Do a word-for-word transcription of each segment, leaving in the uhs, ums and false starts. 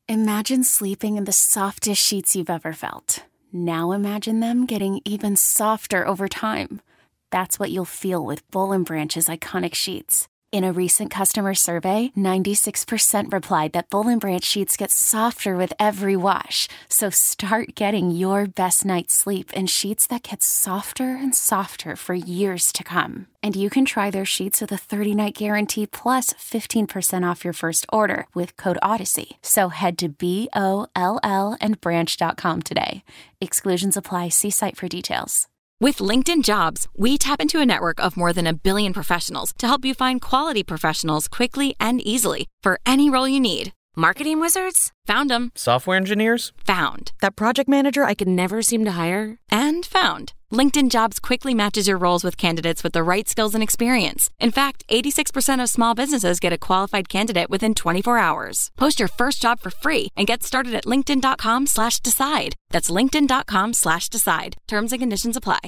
Imagine sleeping in the softest sheets you've ever felt. Now imagine them getting even softer over time. That's what you'll feel with Boll and Branch's iconic sheets. In a recent customer survey, ninety-six percent replied that Boll and Branch sheets get softer with every wash. So start getting your best night's sleep in sheets that get softer and softer for years to come. And you can try their sheets with a thirty-night guarantee plus fifteen percent off your first order with code Odyssey. So head to B O L L and branch dot com today. Exclusions apply. See site for details. With LinkedIn Jobs, we tap into a network of more than a billion professionals to help you find quality professionals quickly and easily for any role you need. Marketing wizards? Found them. Software engineers? Found. That project manager I could never seem to hire? And found. LinkedIn Jobs quickly matches your roles with candidates with the right skills and experience. In fact, eighty-six percent of small businesses get a qualified candidate within twenty-four hours. Post your first job for free and get started at linkedin.com slash decide. That's linkedin.com slash decide. Terms and conditions apply.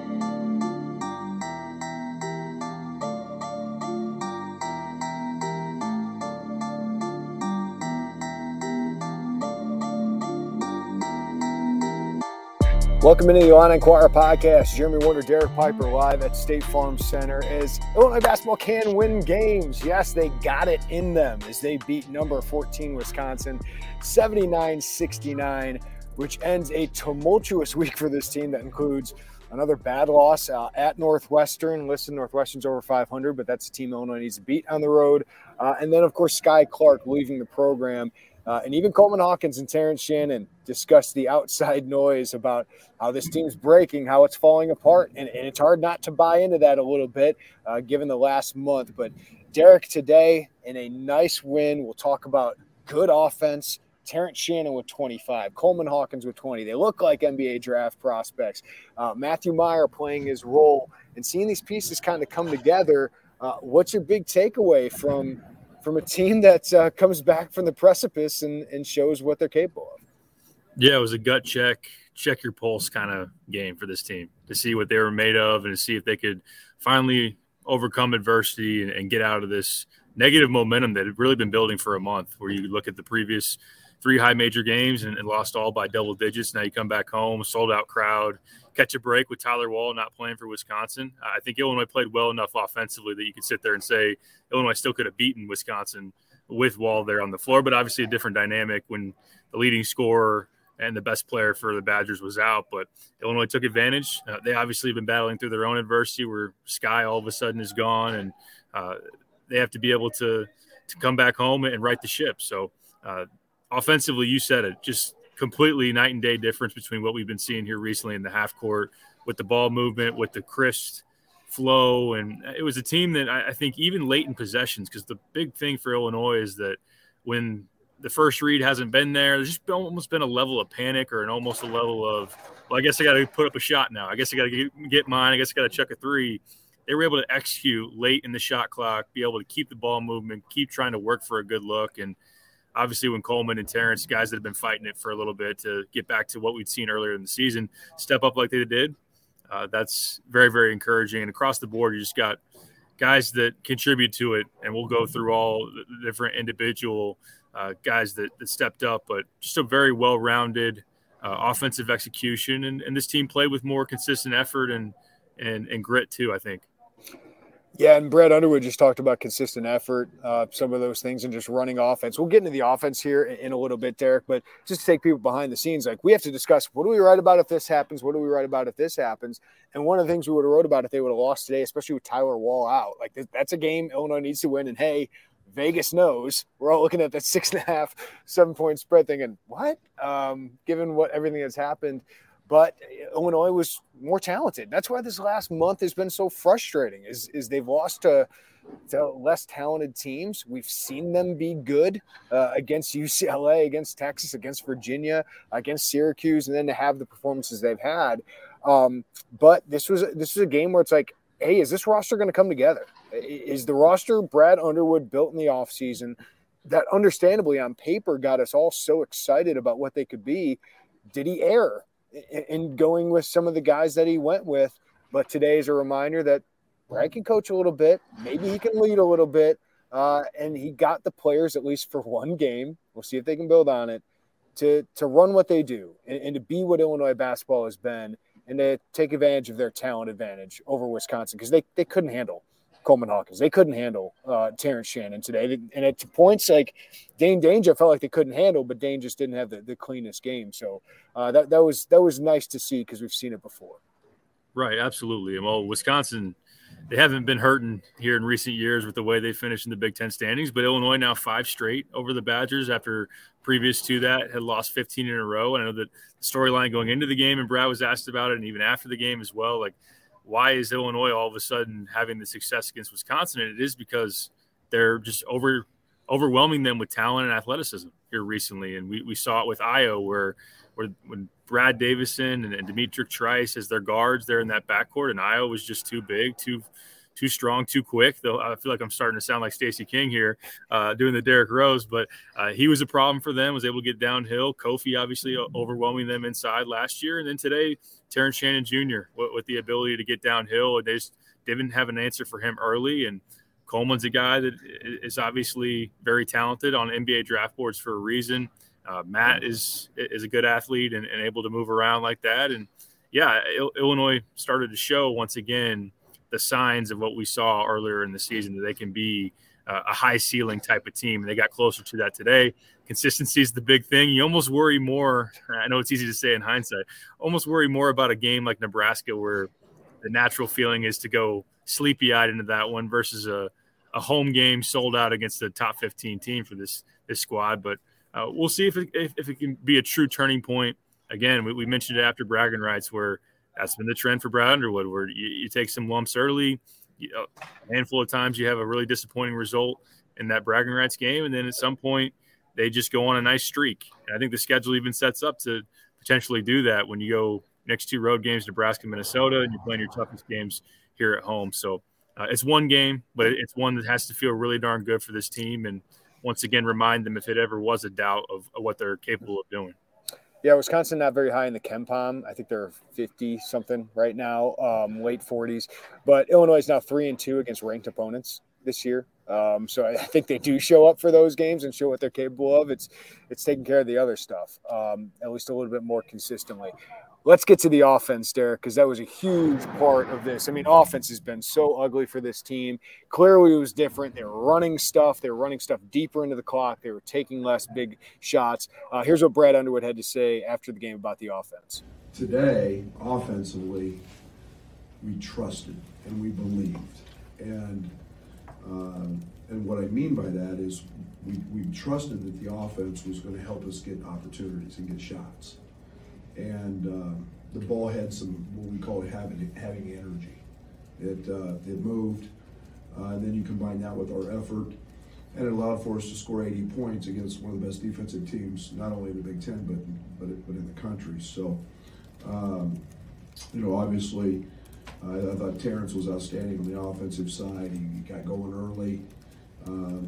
Welcome into the Illini Inquirer podcast. Jeremy Warner, Derek Piper live at State Farm Center as Illinois basketball can win games. Yes, they got it in them as they beat number fourteen Wisconsin seventy-nine sixty-nine, which ends a tumultuous week for this team that includes another bad loss uh, at Northwestern. Listen, Northwestern's over five hundred, but that's a team Illinois needs to beat on the road. Uh, and then, of course, Sky Clark leaving the program. Uh, and even Coleman Hawkins and Terrence Shannon discussed the outside noise about how this team's breaking, how it's falling apart. And, and it's hard not to buy into that a little bit, uh, given the last month. But Derek today in a nice win. We'll talk about good offense. Terrence Shannon with twenty-five, Coleman Hawkins with twenty. They look like N B A draft prospects. Uh, Matthew Meyer playing his role and seeing these pieces kind of come together. Uh, what's your big takeaway from from a team that uh, comes back from the precipice and, and shows what they're capable of? Yeah, it was a gut check, check your pulse kind of game for this team to see what they were made of and to see if they could finally overcome adversity and, and get out of this negative momentum that had really been building for a month, where you look at the previous three high major games and, and lost all by double digits. Now you come back home, sold out crowd, catch a break with Tyler Wall not playing for Wisconsin. I think Illinois played well enough offensively that you could sit there and say Illinois still could have beaten Wisconsin with Wall there on the floor, but obviously a different dynamic when the leading scorer and the best player for the Badgers was out. But Illinois took advantage. Uh, they obviously have been battling through their own adversity where Sky all of a sudden is gone, and uh, they have to be able to to come back home and right the ship. So uh, offensively, you said it, just completely night and day difference between what we've been seeing here recently in the half court with the ball movement, with the crisp flow. And it was a team that I, I think even late in possessions, because the big thing for Illinois is that when the first read hasn't been there, there's just been, almost been a level of panic or an almost a level of, well, I guess I got to put up a shot now. I guess I got to get, get mine. I guess I got to chuck a three. They were able to execute late in the shot clock, be able to keep the ball movement, keep trying to work for a good look. And obviously when Coleman and Terrence, guys that have been fighting it for a little bit to get back to what we'd seen earlier in the season, step up like they did, uh, that's very, very encouraging. And across the board, you just got guys that contribute to it, and we'll go through all the different individual uh, guys that, that stepped up, but just a very well-rounded uh, offensive execution. And, and this team played with more consistent effort and, and, and grit too, I think. Yeah, and Brad Underwood just talked about consistent effort, uh, some of those things, and just running offense. We'll get into the offense here in, in a little bit, Derek, but just to take people behind the scenes, like we have to discuss what do we write about if this happens? What do we write about if this happens? And one of the things we would have wrote about if they would have lost today, especially with Tyler Wall out, like that's a game Illinois needs to win. And hey, Vegas knows. We're all looking at that six and a half, seven point spread thinking, what? Um, given what everything that's happened. But Illinois was more talented. That's why this last month has been so frustrating is, is they've lost to, to less talented teams. We've seen them be good uh, against U C L A, against Texas, against Virginia, against Syracuse, and then to have the performances they've had. Um, but this was, this was a game where it's like, hey, is this roster going to come together? Is the roster Brad Underwood built in the offseason that understandably on paper got us all so excited about what they could be? Did he err in going with some of the guys that he went with? But today is a reminder that Brad can coach a little bit. Maybe he can lead a little bit. Uh, and he got the players, at least for one game, We'll see if they can build on it to, to run what they do and, and to be what Illinois basketball has been and to take advantage of their talent advantage over Wisconsin because they, they couldn't handle Coleman Hawkins. They couldn't handle uh, Terrence Shannon today. And at points like Dane Dange, I felt like they couldn't handle, but Dane just didn't have the, the cleanest game. So uh, that, that was that was nice to see because we've seen it before. Right, absolutely. Well, Wisconsin, they haven't been hurting here in recent years with the way they finished in the Big Ten standings, but Illinois now five straight over the Badgers after previous to that had lost fifteen in a row. And I know that the storyline going into the game, and Brad was asked about it, and even after the game as well, like, why is Illinois all of a sudden having the success against Wisconsin? And it is because they're just over overwhelming them with talent and athleticism here recently. And we, we saw it with Io where, where when Brad Davison and, and Dimitri Trice as their guards there in that backcourt, and Io was just too big, too too strong, too quick. Though I feel like I'm starting to sound like Stacey King here uh, doing the Derrick Rose, but uh, he was a problem for them, was able to get downhill. Kofi obviously overwhelming them inside last year. And then today, Terrence Shannon Junior with, with the ability to get downhill. And they just didn't have an answer for him early. And Coleman's a guy that is obviously very talented on N B A draft boards for a reason. Uh, Matt is is a good athlete and, and able to move around like that. And, yeah, Il- Illinois started to show once again the signs of what we saw earlier in the season, that they can be uh, a high ceiling type of team. And they got closer to that today. Consistency is the big thing. You almost worry more. I know it's easy to say in hindsight, almost worry more about a game like Nebraska where the natural feeling is to go sleepy eyed into that one versus a, a home game sold out against the top fifteen team for this, this squad. But uh, we'll see if it, if, if it can be a true turning point. Again, we, we mentioned it after bragging rights where that's been the trend for Brad Underwood, where you, you take some lumps early, you know, a handful of times you have a really disappointing result in that bragging rights game, and then at some point they just go on a nice streak. And I think the schedule even sets up to potentially do that when you go next two road games, Nebraska, Minnesota, and you're playing your toughest games here at home. So uh, it's one game, but it's one that has to feel really darn good for this team. And once again, remind them if it ever was a doubt of, of what they're capable of doing. Yeah, Wisconsin not very high in the KenPom. I think they're fifty-something right now, um, late forties. But Illinois is now three and two against ranked opponents this year. Um, so I think they do show up for those games and show what they're capable of. It's it's taking care of the other stuff, um, at least a little bit more consistently. Let's get to the offense, Derek, because that was a huge part of this. I mean, offense has been so ugly for this team. Clearly, it was different. They were running stuff. They were running stuff deeper into the clock. They were taking less big shots. Uh, here's what Brad Underwood had to say after the game about the offense. Today, offensively, we trusted and we believed. And um, and what I mean by that is we, we trusted that the offense was going to help us get opportunities and get shots. And uh, the ball had some, what we call it, having, having energy. It, uh, it moved, uh, and then you combine that with our effort, and it allowed for us to score eighty points against one of the best defensive teams, not only in the Big Ten, but but, but in the country. So, um, you know, obviously, uh, I thought Terrence was outstanding on the offensive side. He, he got going early. Uh,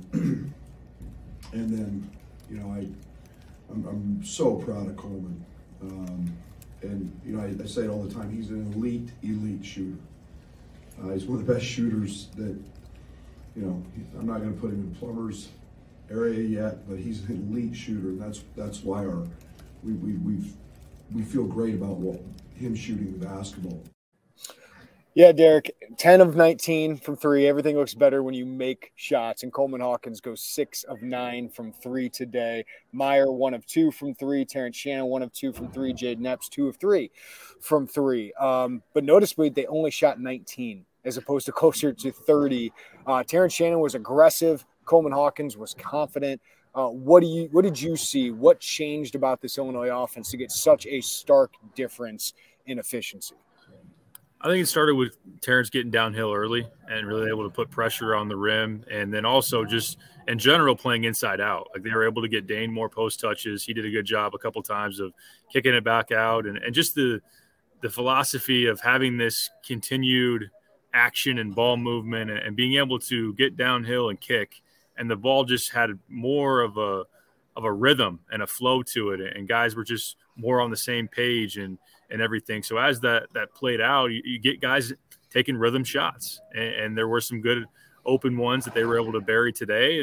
and then, you know, I, I'm, I'm so proud of Coleman. Um, and, you know, I, I say it all the time, he's an elite, elite shooter. Uh, he's one of the best shooters that, you know, I'm not going to put him in Plummer's area yet, but he's an elite shooter, and that's that's why our we we we've, we feel great about what, him shooting the basketball. Yeah, Derek, ten of nineteen from three. Everything looks better when you make shots. And Coleman Hawkins goes six of nine from three today. Meyer, one of two from three. Terrence Shannon, one of two from three. Jaden Epps, two of three from three. Um, but noticeably, they only shot nineteen as opposed to closer to thirty. Uh, Terrence Shannon was aggressive. Coleman Hawkins was confident. Uh, what do you? What did you see? What changed about this Illinois offense to get such a stark difference in efficiency? I think it started with Terrence getting downhill early and really able to put pressure on the rim. And then also just in general playing inside out. Like they were able to get Dane more post touches. He did a good job a couple times of kicking it back out. And, and just the the philosophy of having this continued action and ball movement and, and being able to get downhill and kick. And the ball just had more of a of a rhythm and a flow to it. And guys were just more on the same page and and everything. So as that that played out, you, you get guys taking rhythm shots, and, and there were some good open ones that they were able to bury today. And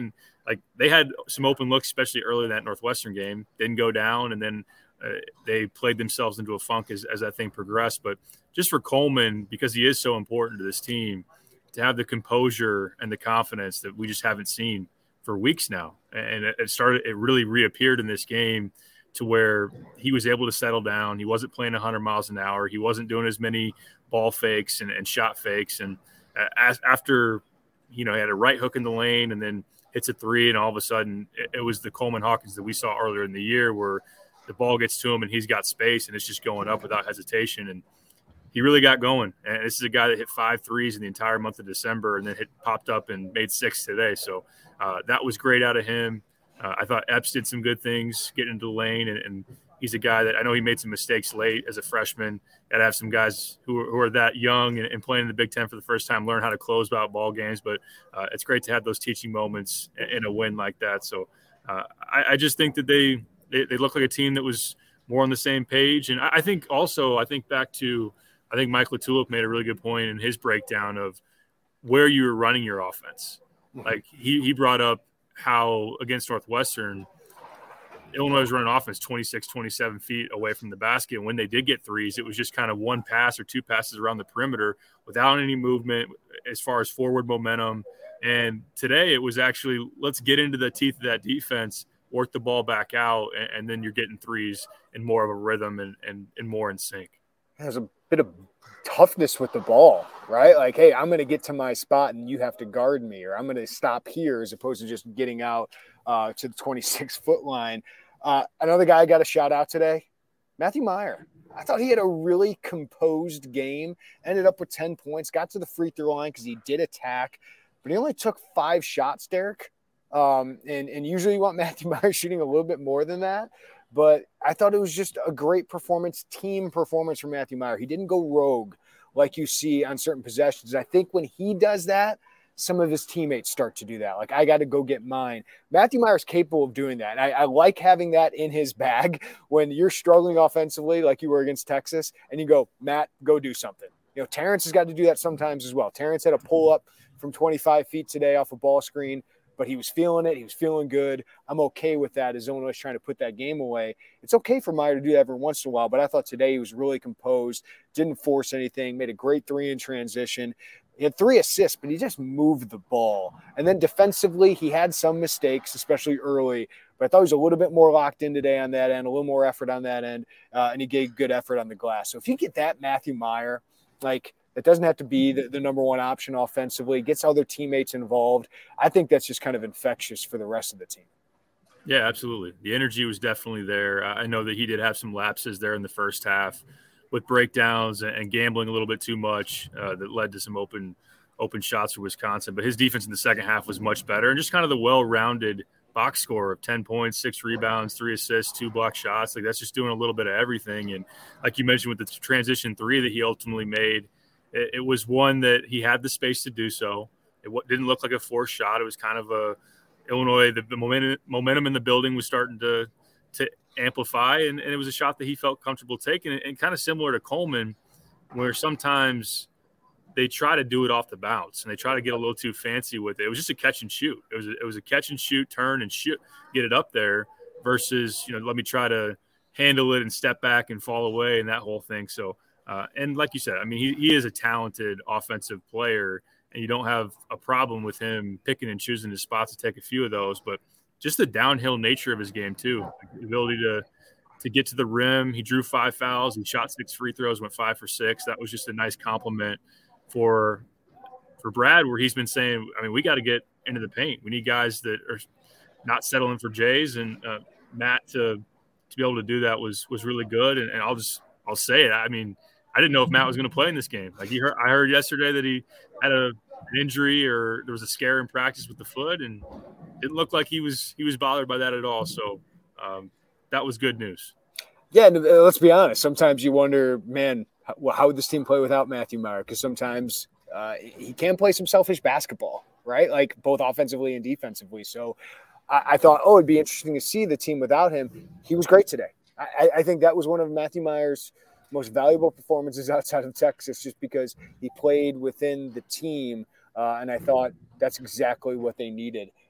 like they had some open looks, especially early in that Northwestern game, didn't go down. And then uh, they played themselves into a funk as, as that thing progressed. But just for Coleman, because he is so important to this team, to have the composure and the confidence that we just haven't seen for weeks now. And it started, it really reappeared in this game to where he was able to settle down. He wasn't playing one hundred miles an hour. He wasn't doing as many ball fakes and, and shot fakes. And as, after, you know, he had a right hook in the lane and then hits a three, and all of a sudden it, it was the Coleman Hawkins that we saw earlier in the year where the ball gets to him and he's got space and it's just going up without hesitation. And he really got going. And this is a guy that hit five threes in the entire month of December and then hit popped up and made six today. So uh, that was great out of him. Uh, I thought Epps did some good things getting into the lane, and, and he's a guy that I know he made some mistakes late as a freshman. Got to have some guys who are, who are that young and, and playing in the Big Ten for the first time learn how to close out ball games. But uh, it's great to have those teaching moments in, in a win like that. So uh, I, I just think that they, they they look like a team that was more on the same page. And I, I think also I think back to I think Mike LaTulip made a really good point in his breakdown of where you were running your offense. Like he he brought up how against Northwestern, Illinois was running offense twenty-six, twenty-seven feet away from the basket. And when they did get threes, it was just kind of one pass or two passes around the perimeter without any movement as far as forward momentum. And today it was actually, let's get into the teeth of that defense, work the ball back out, and, and then you're getting threes in more of a rhythm and, and, and more in sync. There's a bit of toughness with the ball, right? Like, hey, I'm going to get to my spot and you have to guard me, or I'm going to stop here as opposed to just getting out uh, to the twenty-six foot line. Uh, another guy I got a shout out today, Matthew Mayer. I thought he had a really composed game, ended up with ten points, got to the free throw line because he did attack, but he only took five shots, Derek. Um, and, and usually you want Matthew Mayer shooting a little bit more than that. But I thought it was just a great performance, team performance from Matthew Mayer. He didn't go rogue like you see on certain possessions. I think when he does that, some of his teammates start to do that. Like, I got to go get mine. Matthew Mayer is capable of doing that. And I, I like having that in his bag when you're struggling offensively like you were against Texas and you go, Matt, go do something. You know, Terrence has got to do that sometimes as well. Terrence had a pull up from twenty-five feet today off a ball screen, but he was feeling it. He was feeling good. I'm okay with that as Illinois is trying to put that game away. It's okay for Mayer to do that every once in a while, but I thought today he was really composed, didn't force anything, made a great three in transition. He had three assists, but he just moved the ball. And then defensively, he had some mistakes, especially early, but I thought he was a little bit more locked in today on that end, a little more effort on that end, uh, and he gave good effort on the glass. So if you get that Matthew Mayer, like, it doesn't have to be the, the number one option offensively. It gets other teammates involved. I think that's just kind of infectious for the rest of the team. Yeah, absolutely. The energy was definitely there. I know that he did have some lapses there in the first half with breakdowns and gambling a little bit too much uh, that led to some open open shots for Wisconsin. But his defense in the second half was much better, and just kind of the well-rounded box score of ten points, six rebounds, three assists, two block shots. Like, that's just doing a little bit of everything. And like you mentioned with the transition three that he ultimately made, it was one that he had the space to do so. It didn't look like a forced shot. It was kind of a Illinois, the, the momentum, momentum in the building was starting to to amplify, and, and it was a shot that he felt comfortable taking. And, and kind of similar to Coleman, where sometimes they try to do it off the bounce and they try to get a little too fancy with it. It was just a catch and shoot. It was a, it was a catch and shoot, turn and shoot, get it up there versus, you know, let me try to handle it and step back and fall away and that whole thing. So, Uh, and like you said, I mean, he, he is a talented offensive player, and you don't have a problem with him picking and choosing his spots to take a few of those. But just the downhill nature of his game, too, like the ability to to get to the rim. He drew five fouls. He shot six free throws, went five for six. That was just a nice compliment for for Brad, where he's been saying, I mean, we got to get into the paint. We need guys that are not settling for Jays. And uh, Matt, to to be able to do that was was really good. And, and I'll just I'll say it. I mean, I didn't know if Matt was going to play in this game. Like he heard, I heard yesterday that he had a, an injury or there was a scare in practice with the foot, and it didn't look like he was he was bothered by that at all. So um, that was good news. Yeah, and let's be honest. Sometimes you wonder, man, how, how would this team play without Matthew Mayer? Because sometimes uh, he can play some selfish basketball, right? Like both offensively and defensively. So I, I thought, oh, it'd be interesting to see the team without him. He was great today. I, I think that was one of Matthew Mayer's most valuable performances outside of Texas, just because he played within the team. Uh, and I thought that's exactly what they needed.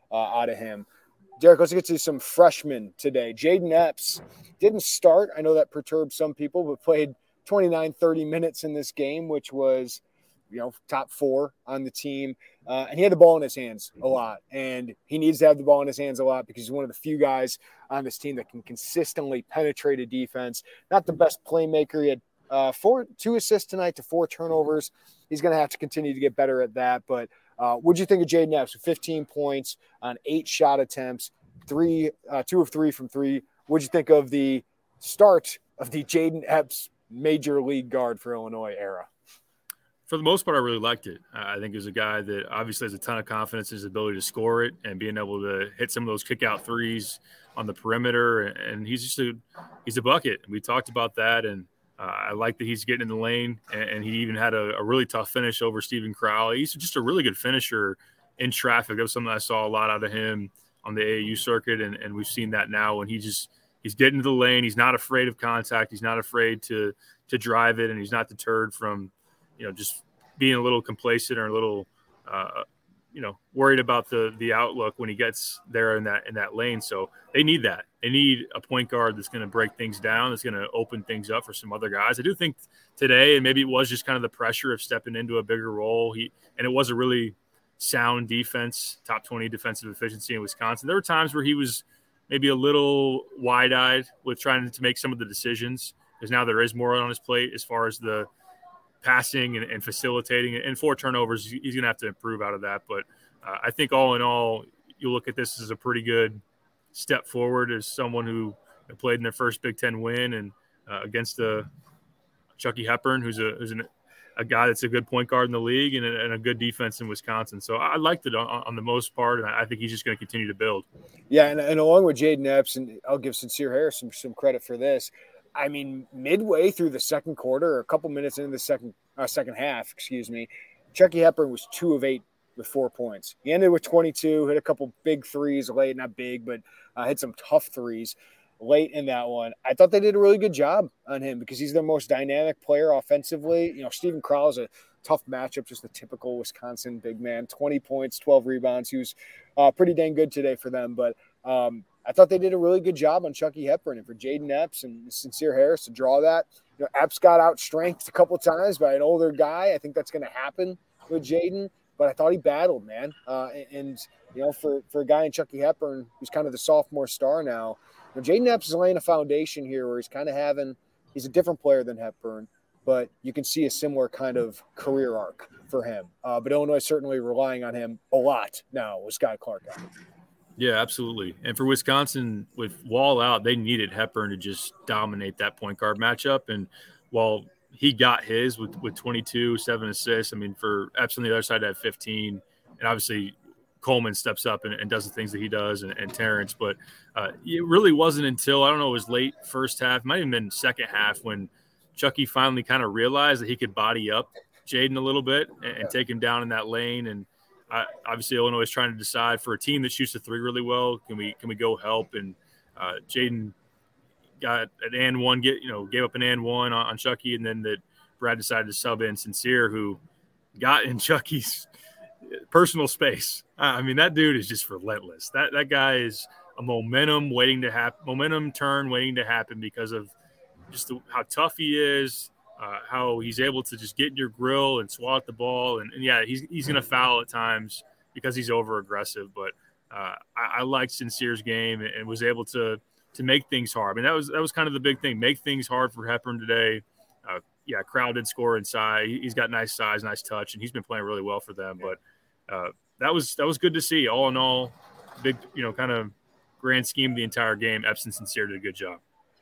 uh, out of him. Derek, let's get to some freshmen today. Jayden Epps didn't start. I know that perturbed some people, but played twenty-nine, thirty minutes in this game, which was, you know, top four on the team. Uh, and he had the ball in his hands a lot. And he needs to have the ball in his hands a lot because he's one of the few guys on this team that can consistently penetrate a defense. Not the best playmaker. He had uh, four, two assists tonight to four turnovers. He's going to have to continue to get better at that. But uh, what'd you think of Jayden Epps with fifteen points on eight shot attempts, three, uh, two of three from three? What'd you think of the start of the Jayden Epps major league guard for Illinois era? For the most part, I really liked it. I think he was a guy that obviously has a ton of confidence in his ability to score it and being able to hit some of those kick out threes on the perimeter. And he's just a he's a bucket. We talked about that, and uh, I like that he's getting in the lane. And, and he even had a, a really tough finish over Stephen Crowley. He's just a really good finisher in traffic. That was something I saw a lot out of him on the A A U circuit, and, and we've seen that now when he just he's getting to the lane. He's not afraid of contact. He's not afraid to to drive it, and he's not deterred from, you know, just being a little complacent or a little, uh, you know, worried about the the outlook when he gets there in that in that lane. So they need that. They need a point guard that's going to break things down, that's going to open things up for some other guys. I do think today, and maybe it was just kind of the pressure of stepping into a bigger role. He and it was a really sound defense, top twenty defensive efficiency in Wisconsin. There were times where he was maybe a little wide-eyed with trying to make some of the decisions, because now there is more on his plate as far as the passing and, and facilitating, and four turnovers. He's going to have to improve out of that. But uh, I think all in all, you look at this as a pretty good step forward as someone who played in their first Big Ten win and uh, against uh, Chucky Hepburn, who's a who's an, a guy that's a good point guard in the league and a, and a good defense in Wisconsin. So I liked it on, on the most part, and I think he's just going to continue to build. Yeah, and, and along with Jayden Epps, and I'll give Sincere Harris some, some credit for this. I mean, midway through the second quarter, or a couple minutes into the second uh, second half, excuse me, Chucky Hepburn was two of eight with four points. He ended with twenty-two, hit a couple big threes late, not big, but uh, hit some tough threes late in that one. I thought they did a really good job on him because he's their most dynamic player offensively. You know, Stephen Crowell is a tough matchup, just a typical Wisconsin big man, twenty points, twelve rebounds. He was uh, pretty dang good today for them, but um, I thought they did a really good job on Chucky Hepburn, and for Jayden Epps and Sincere Harris to draw that. You know, Epps got outstrengthed a couple of times by an older guy. I think that's going to happen with Jayden, but I thought he battled, man. Uh, and, and, you know, for, for a guy in Chucky Hepburn, who's kind of the sophomore star now, you know, Jayden Epps is laying a foundation here where he's kind of having – he's a different player than Hepburn, but you can see a similar kind of career arc for him. Uh, but Illinois is certainly relying on him a lot now with Sky Clark out. Yeah, absolutely. And for Wisconsin, with Wall out, they needed Hepburn to just dominate that point guard matchup. And while he got his with, with twenty-two, seven assists, I mean, for Epps on the other side to have fifteen, and obviously Coleman steps up and, and does the things that he does, and, and Terrence. But uh, it really wasn't until, I don't know, it was late first half, might have even been second half, when Chucky finally kind of realized that he could body up Jayden a little bit and, and take him down in that lane. And Uh, obviously, Illinois is trying to decide for a team that shoots the three really well. Can we can we go help? And uh, Jayden got an and one, get you know, gave up an and one on, on Chucky, and then that Brad decided to sub in Sincere, who got in Chucky's personal space. I mean, that dude is just relentless. That that guy is a momentum waiting to happen, momentum turn waiting to happen because of just the, how tough he is. Uh, how he's able to just get in your grill and swat the ball. And, and yeah, he's he's going to foul at times because he's over-aggressive. But uh, I, I liked Sincere's game and, and was able to to make things hard. I mean, that was that was kind of the big thing, make things hard for Hepburn today. Uh, yeah, Crowell did score inside. He, he's got nice size, nice touch, and he's been playing really well for them. But uh, that was that was good to see. All in all, big, you know, kind of grand scheme of the entire game, Epps and Sincere did a good job.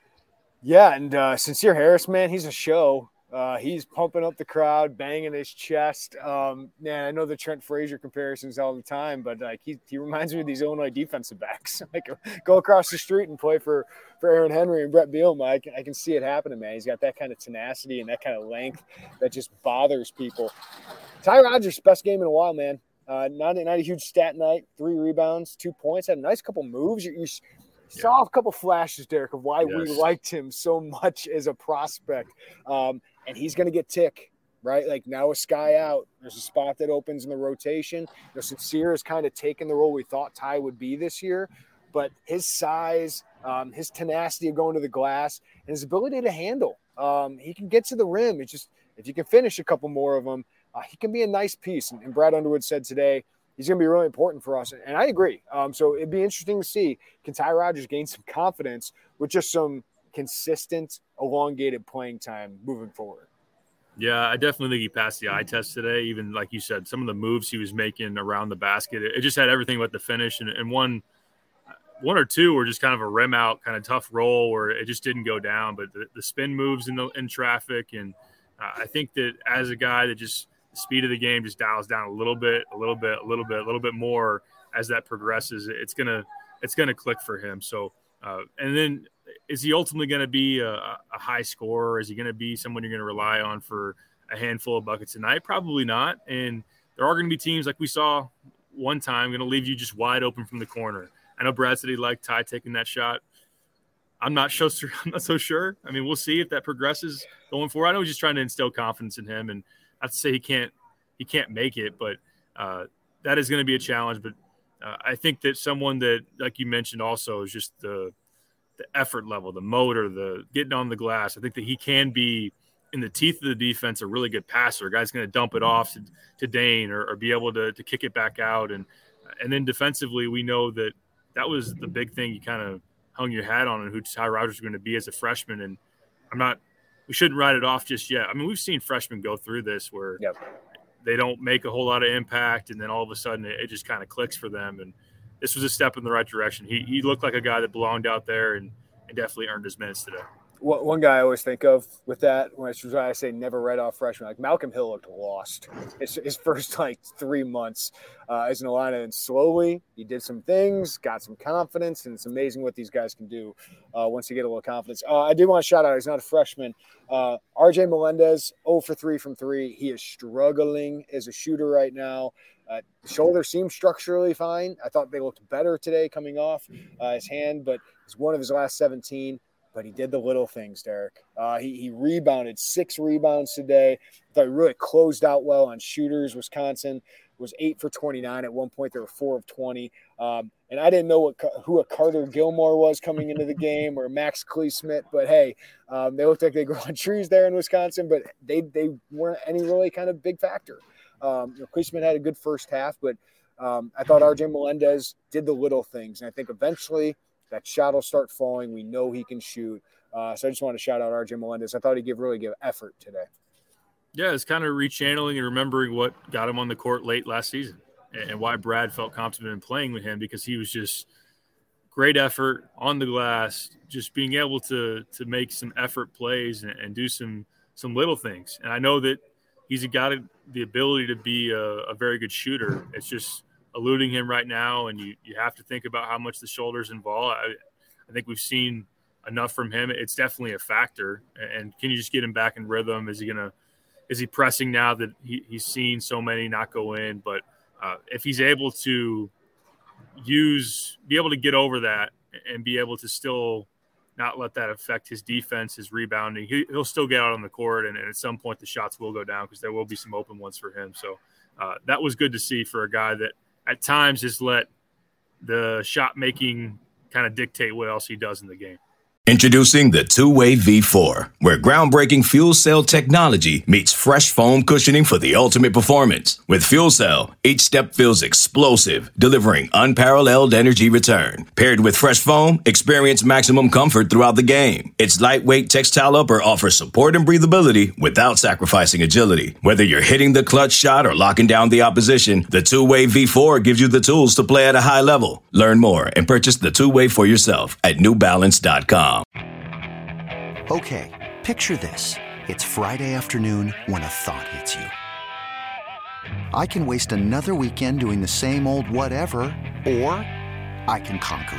Yeah, and uh, Sincere Harris, man, he's a show. Uh, he's pumping up the crowd, banging his chest. Um, man, I know the Trent Frazier comparisons all the time, but like he he reminds me of these Illinois defensive backs. Like go across the street and play for, for Aaron Henry and Brett Bielema. I can, I can see it happening, man. He's got that kind of tenacity and that kind of length that just bothers people. Ty Rodgers, best game in a while, man. Uh, not, not a huge stat night. Three rebounds, two points. Had a nice couple moves. You, you saw a couple flashes, Derek, of why yes. we liked him so much as a prospect. Um, and he's going to get tick right? Like now with Sky out, there's a spot that opens in the rotation. You know, Sincere has kind of taken the role we thought Ty would be this year, but his size, um, his tenacity of going to the glass, and his ability to handle, um, he can get to the rim. It's just, if you can finish a couple more of them, uh, he can be a nice piece. And, and Brad Underwood said today, he's going to be really important for us. And I agree. Um, so it'd be interesting to see, can Ty Rodgers gain some confidence with just some consistent, elongated playing time moving forward? Yeah, I definitely think he passed the eye test today. Even like you said, some of the moves he was making around the basket, it, it just had everything but the finish. And, and one, one or two were just kind of a rim out, kind of tough roll where it just didn't go down. But the, the spin moves in the in traffic, and uh, I think that as a guy that just the speed of the game just dials down a little bit, a little bit, a little bit, a little bit more as that progresses, it's gonna it's gonna click for him. So, uh, and then. Is he ultimately going to be a, a high scorer? Is he going to be someone you're going to rely on for a handful of buckets tonight? Probably not. And there are going to be teams like we saw one time going to leave you just wide open from the corner. I know Brad said he liked Ty taking that shot. I'm not so I'm not so sure. I mean, we'll see if that progresses going forward. I know he's just trying to instill confidence in him, and not to say he can't he can't make it, but uh, that is going to be a challenge. But uh, I think that someone that, like you mentioned, also is just the the effort level, the motor, the getting on the glass. I think that he can be in the teeth of the defense a really good passer. A guy's going to dump it off to, to Dane or, or be able to, to kick it back out. And and then defensively, we know that that was the big thing you kind of hung your hat on and who Ty Rodgers is going to be as a freshman. And I'm not – we shouldn't write it off just yet. I mean, we've seen freshmen go through this where yep. they don't make a whole lot of impact, and then all of a sudden it, it just kind of clicks for them. And this was a step in the right direction. He he looked like a guy that belonged out there and, and definitely earned his minutes today. One guy I always think of with that, when I say never write off freshman, like Malcolm Hill looked lost his, his first like three months uh, as an Illini, and slowly he did some things, got some confidence, and it's amazing what these guys can do uh, once you get a little confidence. Uh, I do want to shout out, he's not a freshman, uh, R J Melendez, zero for three from three. He is struggling as a shooter right now. Uh, the shoulder seems structurally fine. I thought they looked better today coming off uh, his hand, but it's one of his last seventeen. But he did the little things, Derek. Uh, he, he rebounded, six rebounds today. I thought he really closed out well on shooters. Wisconsin was eight for twenty-nine. At one point, they were four of twenty. Um, and I didn't know what who a Carter Gilmore was coming into the game or Max Clee-Smith. But, hey, um, they looked like they grew on trees there in Wisconsin, but they, they weren't any really kind of big factor. Um, you know, Clee-Smith had a good first half, but um, I thought R J Melendez did the little things. And I think eventually – that shot will start falling. We know he can shoot. Uh, so I just want to shout out R J Melendez. I thought he gave really give effort today. Yeah, it's kind of rechanneling and remembering what got him on the court late last season and why Brad felt confident in playing with him, because he was just great effort on the glass, just being able to to make some effort plays and, and do some some little things. And I know that he's got the ability to be a, a very good shooter. It's just eluding him right now, and you, you have to think about how much the shoulders involved. I, I think we've seen enough from him. It's definitely a factor. And can you just get him back in rhythm? Is he gonna is he pressing now that he, he's seen so many not go in? But uh, if he's able to use be able to get over that and be able to still not let that affect his defense, his rebounding, he, he'll still get out on the court, and, and at some point the shots will go down because there will be some open ones for him. So uh, that was good to see for a guy that at times just let the shot making kind of dictate what else he does in the game. Introducing the two-way V four, where groundbreaking fuel cell technology meets fresh foam cushioning for the ultimate performance. With Fuel Cell, each step feels explosive, delivering unparalleled energy return. Paired with fresh foam, experience maximum comfort throughout the game. Its lightweight textile upper offers support and breathability without sacrificing agility. Whether you're hitting the clutch shot or locking down the opposition, the two-way V four gives you the tools to play at a high level. Learn more and purchase the two-way for yourself at new balance dot com. Okay, picture this. It's Friday afternoon when a thought hits you. I can waste another weekend doing the same old whatever, or I can conquer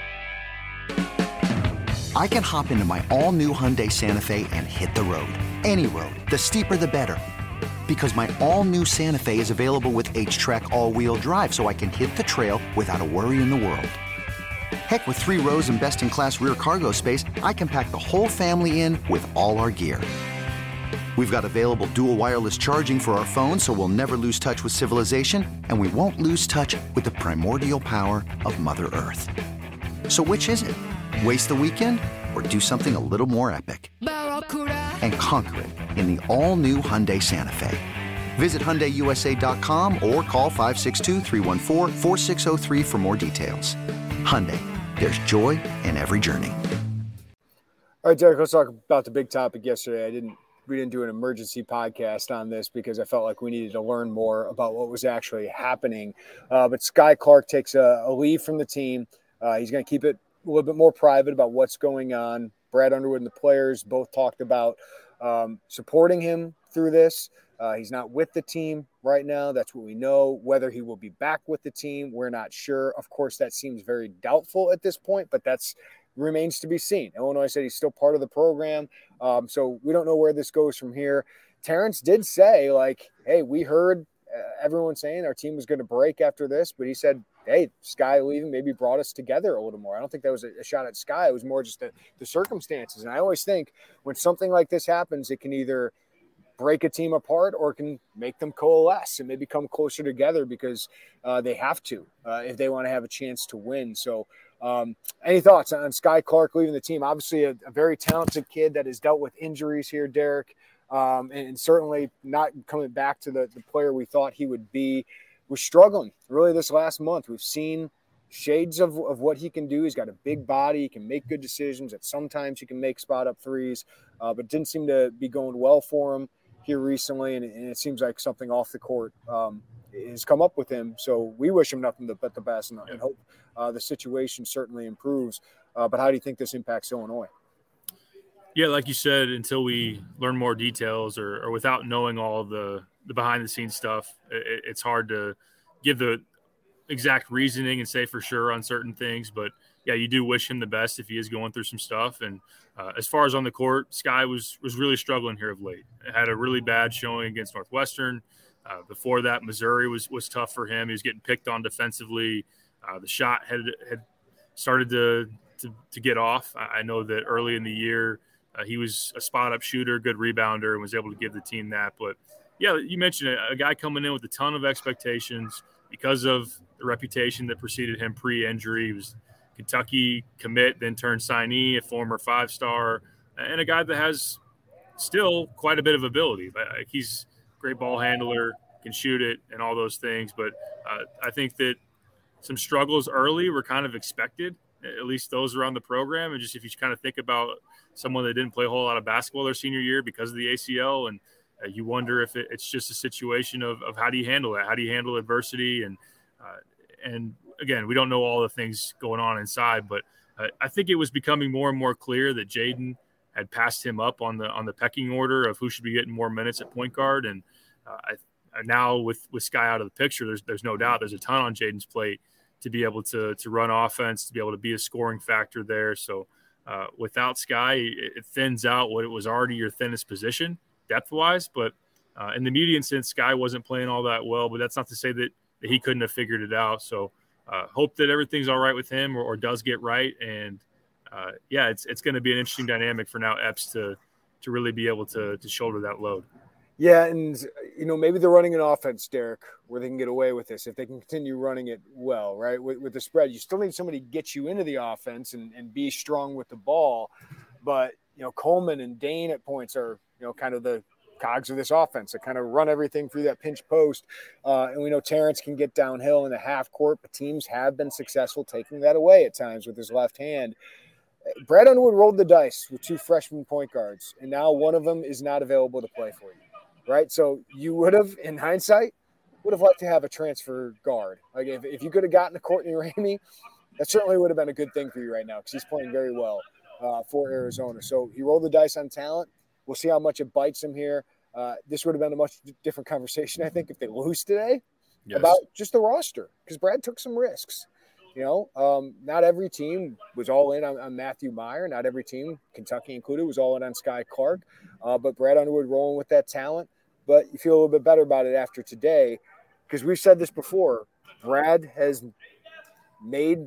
it. I can hop into my all-new Hyundai Santa Fe and hit the road. Any road. The steeper, the better. Because my all-new Santa Fe is available with H-Track all-wheel drive, so I can hit the trail without a worry in the world. Heck, with three rows and best-in-class rear cargo space, I can pack the whole family in with all our gear. We've got available dual wireless charging for our phones, so we'll never lose touch with civilization, and we won't lose touch with the primordial power of Mother Earth. So which is it? Waste the weekend or do something a little more epic and conquer it in the all-new Hyundai Santa Fe? Visit Hyundai U S A dot com or call five six two, three one four, four six zero three for more details. Hyundai, there's joy in every journey. All right, Derek, let's talk about the big topic yesterday. I didn't we didn't do an emergency podcast on this because I felt like we needed to learn more about what was actually happening. Uh, but Skyy Clark takes a, a leave from the team. Uh, he's going to keep it a little bit more private about what's going on. Brad Underwood and the players both talked about um, supporting him through this. Uh, he's not with the team right now. That's what we know. Whether he will be back with the team, we're not sure. Of course, that seems very doubtful at this point, but that's remains to be seen. Illinois said he's still part of the program. Um, so we don't know where this goes from here. Terrence did say, like, hey, we heard uh, everyone saying our team was going to break after this, but he said, hey, Skyy leaving maybe brought us together a little more. I don't think that was a, a shot at Skyy. It was more just the, the circumstances. And I always think when something like this happens, it can either break a team apart or can make them coalesce and maybe come closer together because uh, they have to uh, if they want to have a chance to win. So um, any thoughts on Skyy Clark leaving the team? Obviously a, a very talented kid that has dealt with injuries here, Derek, um, and, and certainly not coming back to the, the player we thought he would be. We're struggling really this last month. We've seen shades of, of what he can do. He's got a big body. He can make good decisions. That sometimes he can make spot up threes, uh, but it didn't seem to be going well for him here recently. And, and it seems like something off the court um, has come up with him. So we wish him nothing but the best and, and hope uh, the situation certainly improves. Uh, but how do you think this impacts Illinois? Yeah, like you said, until we learn more details or, or without knowing all of the, the behind-the-scenes stuff, it, it's hard to give the exact reasoning and say for sure on certain things. But, yeah, you do wish him the best if he is going through some stuff. And uh, as far as on the court, Skyy was was really struggling here of late. Had a really bad showing against Northwestern. Uh, before that, Missouri was was tough for him. He was getting picked on defensively. Uh, the shot had had started to to, to get off. I, I know that early in the year uh, he was a spot-up shooter, good rebounder, and was able to give the team that. But, yeah, you mentioned a, a guy coming in with a ton of expectations because of the reputation that preceded him pre-injury. He was Kentucky commit, then turned signee, a former five-star, and a guy that has still quite a bit of ability. Like, he's a great ball handler, can shoot it, and all those things. But uh, I think that some struggles early were kind of expected, at least those around the program. And just if you kind of think about someone that didn't play a whole lot of basketball their senior year because of the A C L, and uh, you wonder if it, it's just a situation of, of how do you handle that? How do you handle adversity? And uh, and again, we don't know all the things going on inside, but uh, I think it was becoming more and more clear that Jaden had passed him up on the on the pecking order of who should be getting more minutes at point guard. And uh, I, now with with Skyy out of the picture, there's there's no doubt there's a ton on Jaden's plate to be able to to run offense, to be able to be a scoring factor there. So uh, without Skyy, it, it thins out what it was already your thinnest position depth-wise. But uh, in the immediate sense, Skyy wasn't playing all that well, but that's not to say that, that he couldn't have figured it out. So uh, hope that everything's all right with him or, or does get right. And uh, yeah, it's it's going to be an interesting dynamic for now Epps to to really be able to to shoulder that load. Yeah, and, you know, maybe they're running an offense, Derek, where they can get away with this if they can continue running it well, right? With, with the spread, you still need somebody to get you into the offense and, and be strong with the ball. But, you know, Coleman and Dane at points are, you know, kind of the cogs of this offense that kind of run everything through that pinch post. Uh, and we know Terrence can get downhill in the half court, but teams have been successful taking that away at times with his left hand. Brad Underwood rolled the dice with two freshman point guards, and now one of them is not available to play for you. Right, so you would have, in hindsight, would have liked to have a transfer guard. Like if, if you could have gotten a Courtney Ramey, that certainly would have been a good thing for you right now because he's playing very well uh, for Arizona. So he rolled the dice on talent. We'll see how much it bites him here. Uh, this would have been a much different conversation, I think, if they lose today yes. about just the roster because Brad took some risks. You know, um, not every team was all in on, on Matthew Meyer. Not every team, Kentucky included, was all in on Skyy Clark. Uh, but Brad Underwood rolling with that talent. But you feel a little bit better about it after today because we've said this before. Brad has made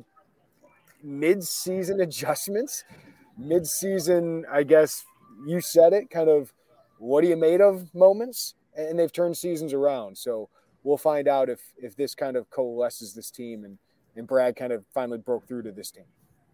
mid-season adjustments. Mid-season, I guess you said it, kind of what are you made of moments, and they've turned seasons around. So we'll find out if if this kind of coalesces this team, and, and Brad kind of finally broke through to this team.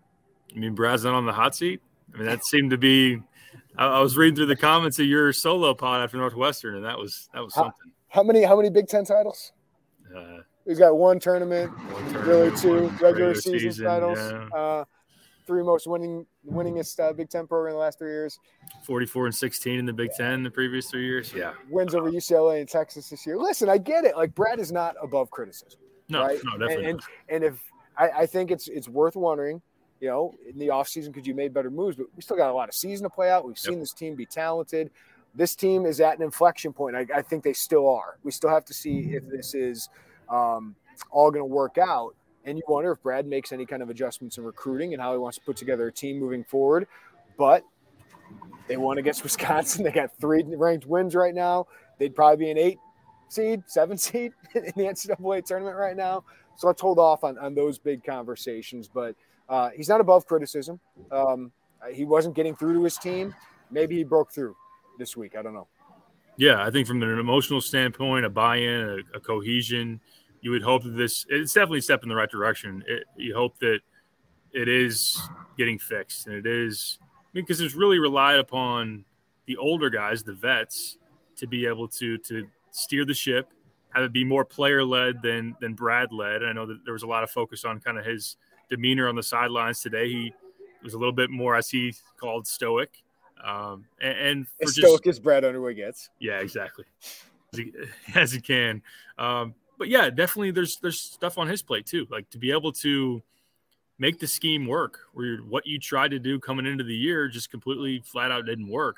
I mean, Brad's not on the hot seat. I mean, that seemed to be – I was reading through the comments of your solo pod after Northwestern, and that was that was something. How, how many how many Big Ten titles? Uh, He's got one tournament, one tournament really two one regular, regular season, season, titles, yeah. uh, three most winning winningest uh, Big Ten program in the last three years. forty-four and sixteen in the Big Ten the previous three years. Yeah. Wins over U C L A and Texas this year. Listen, I get it. Like, Brad is not above criticism. No, right? no, definitely and, not. And, and if I, I think it's it's worth wondering, you know, in the offseason, could you made better moves? But we still got a lot of season to play out. We've seen yep. this team be talented. This team is at an inflection point. I, I think they still are. We still have to see if this is um, all going to work out. And you wonder if Brad makes any kind of adjustments in recruiting and how he wants to put together a team moving forward. But they won against Wisconsin. They got three ranked wins right now. They'd probably be an eight seed, seven seed in the N C double A tournament right now. So let's hold off on, on those big conversations. But uh, he's not above criticism. Um, he wasn't getting through to his team. Maybe he broke through this week. I don't know. Yeah, I think from an emotional standpoint, a buy-in, a, a cohesion, you would hope that this – it's definitely a step in the right direction. It, you hope that it is getting fixed, and it is – because it's really relied upon the older guys, the vets, to be able to to steer the ship, have it be more player-led than than Brad-led. I know that there was a lot of focus on kind of his demeanor on the sidelines today. He was a little bit more, as he called, stoic. Um, and, and for as just, stoic as Brad Underwood gets. Yeah, exactly. As he, as he can. Um, but yeah, definitely there's there's stuff on his plate too. Like to be able to make the scheme work, where what you tried to do coming into the year just completely flat out didn't work.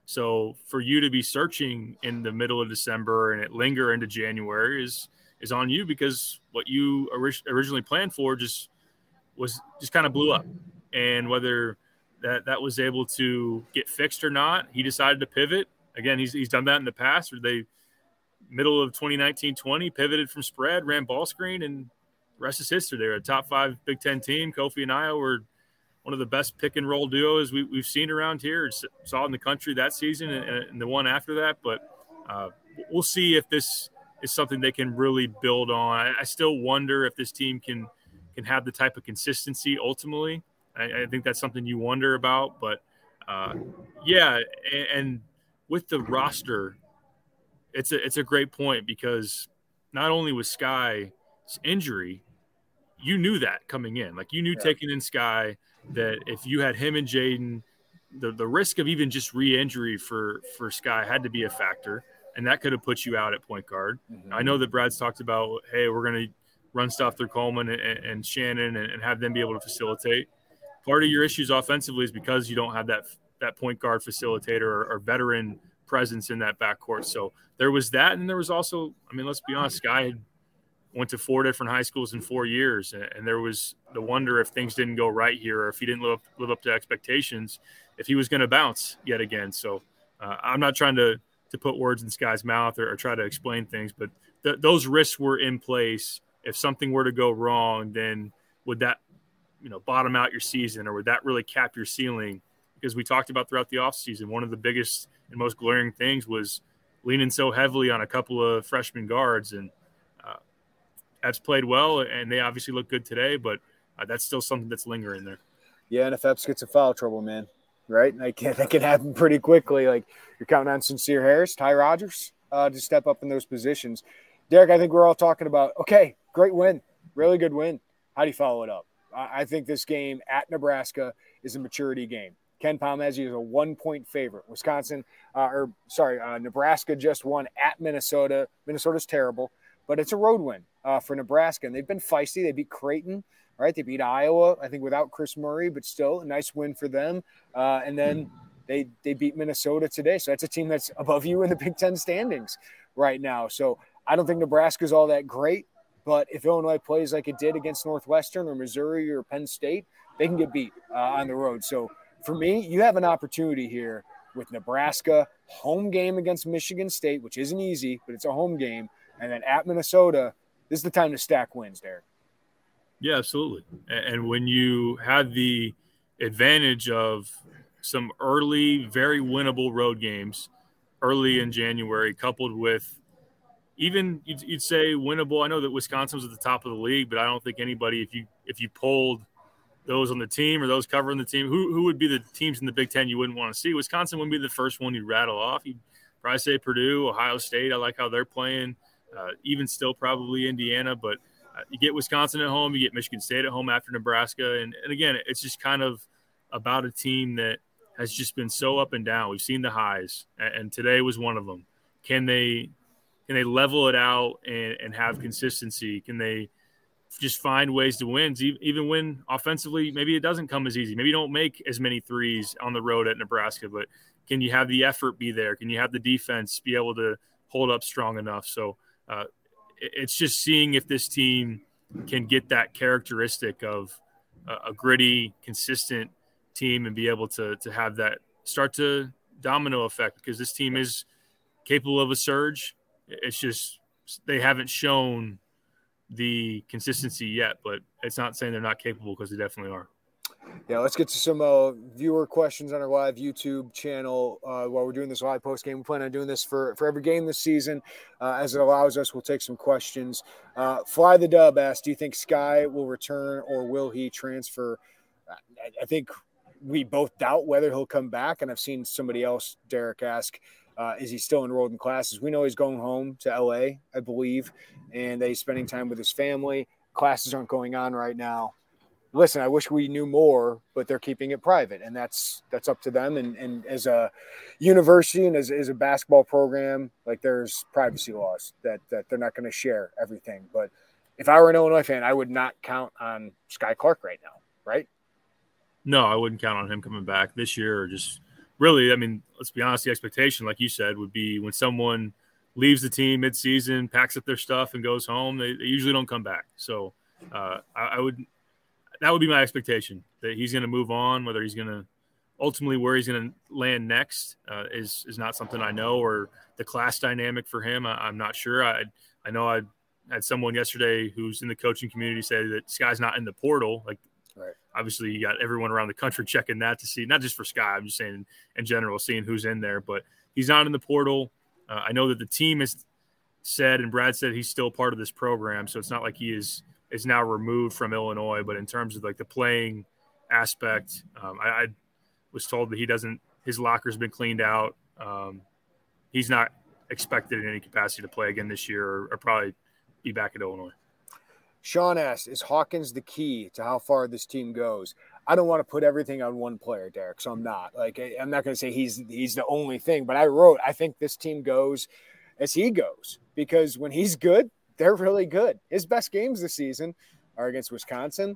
So for you to be searching in the middle of December and it linger into January is is on you, because what you orig- originally planned for just was just kind of blew up. And whether that that was able to get fixed or not, he decided to pivot. Again, he's he's done that in the past, where they middle of twenty nineteen twenty pivoted from spread, ran ball screen, and the rest is history. They're a top five Big Ten team. Kofi and I were one of the best pick and roll duos we, we've seen around here. Saw in the country that season and, and the one after that. But uh, we'll see if this is something they can really build on. I, I still wonder if this team can can have the type of consistency ultimately. I, I think that's something you wonder about. But uh, yeah, and, and with the roster, it's a it's a great point, because not only was Sky's injury, you knew that coming in. Like you knew yeah. taking in Sky that if you had him and Jaden, the, the risk of even just re-injury for, for Sky had to be a factor, and that could have put you out at point guard. Mm-hmm. I know that Brad's talked about, hey, we're going to run stuff through Coleman and, and Shannon and, and have them be able to facilitate. Part of your issues offensively is because you don't have that that point guard facilitator or, or veteran presence in that backcourt. So there was that, and there was also, I mean, let's be honest, Sky had went to four different high schools in four years, and there was the wonder if things didn't go right here, or if he didn't live up, live up to expectations, if he was going to bounce yet again. So uh, I'm not trying to to put words in Sky's mouth or, or try to explain things, but th- those risks were in place. If something were to go wrong, then would that, you know, bottom out your season, or would that really cap your ceiling? Because we talked about throughout the offseason, one of the biggest and most glaring things was leaning so heavily on a couple of freshman guards, and uh, Epps played well, and they obviously look good today, but uh, that's still something that's lingering there. Yeah, and if Epps gets in foul trouble, man, right? Like, that can happen pretty quickly. Like, you're counting on Sincere Harris, Ty Rodgers uh, to step up in those positions. Derek, I think we're all talking about, okay, great win, really good win. How do you follow it up? I think this game at Nebraska is a maturity game. Ken Palmezzi is a one-point favorite. Wisconsin, uh, or sorry, uh, Nebraska just won at Minnesota. Minnesota's terrible, but it's a road win uh, for Nebraska, and they've been feisty. They beat Creighton, right? They beat Iowa, I think, without Chris Murray, but still a nice win for them. Uh, and then they they beat Minnesota today, so that's a team that's above you in the Big Ten standings right now. So I don't think Nebraska's all that great, but if Illinois plays like it did against Northwestern or Missouri or Penn State, they can get beat uh, on the road. So for me, you have an opportunity here with Nebraska, home game against Michigan State, which isn't easy, but it's a home game. And then at Minnesota, this is the time to stack wins, Derek. Yeah, absolutely. And when you have the advantage of some early, very winnable road games, early in January, coupled with even you'd, you'd say winnable. I know that Wisconsin was at the top of the league, but I don't think anybody, if you if you polled those on the team or those covering the team, who who would be the teams in the Big Ten you wouldn't want to see? Wisconsin wouldn't be the first one you'd rattle off. You'd probably say Purdue, Ohio State. I like how they're playing. Uh, even still, probably Indiana. But uh, you get Wisconsin at home, you get Michigan State at home after Nebraska, and and again, it's just kind of about a team that has just been so up and down. We've seen the highs, and, and today was one of them. Can they can they level it out and, and have consistency? Can they just find ways to win, even when offensively maybe it doesn't come as easy? Maybe you don't make as many threes on the road at Nebraska, but can you have the effort be there? Can you have the defense be able to hold up strong enough? So uh, it's just seeing if this team can get that characteristic of a, a gritty, consistent team and be able to to have that start to domino effect, because this team is capable of a surge. It's just they haven't shown the consistency yet, but it's not saying they're not capable, because they definitely are. Yeah, let's get to some uh, viewer questions on our live YouTube channel uh, while we're doing this live post game. We plan on doing this for, for every game this season. Uh, as it allows us, we'll take some questions. Uh, Fly the Dub asked, do you think Sky will return or will he transfer? I, I think we both doubt whether he'll come back, and I've seen somebody else, Derek, ask, Uh, is he still enrolled in classes? We know he's going home to L A, I believe, and that he's spending time with his family. Classes aren't going on right now. Listen, I wish we knew more, but they're keeping it private, and that's that's up to them. And, and as a university and as, as a basketball program, like there's privacy laws that, that they're not going to share everything. But if I were an Illinois fan, I would not count on Sky Clark right now, right? No, I wouldn't count on him coming back this year or just – really, I mean, let's be honest, the expectation, like you said, would be when someone leaves the team mid-season, packs up their stuff, and goes home, they, they usually don't come back. So uh, I, I would – that would be my expectation, that he's going to move on. Whether he's going to – ultimately where he's going to land next uh, is is not something I know, or the class dynamic for him, I, I'm not sure. I I know I had someone yesterday who's in the coaching community say that Sky's not in the portal, like, right. Obviously, you got everyone around the country checking that to see, not just for Sky, I'm just saying in general, seeing who's in there. But he's not in the portal. Uh, I know that the team has said, and Brad said, he's still part of this program. So it's not like he is is now removed from Illinois. But in terms of like the playing aspect, um, I, I was told that he doesn't – his locker's been cleaned out. Um, he's not expected in any capacity to play again this year, or, or probably be back at Illinois. Sean asked, is Hawkins the key to how far this team goes? I don't want to put everything on one player, Derek, so I'm not. Like, I'm not going to say he's he's the only thing, but I wrote, I think this team goes as he goes, because when he's good, they're really good. His best games this season are against Wisconsin,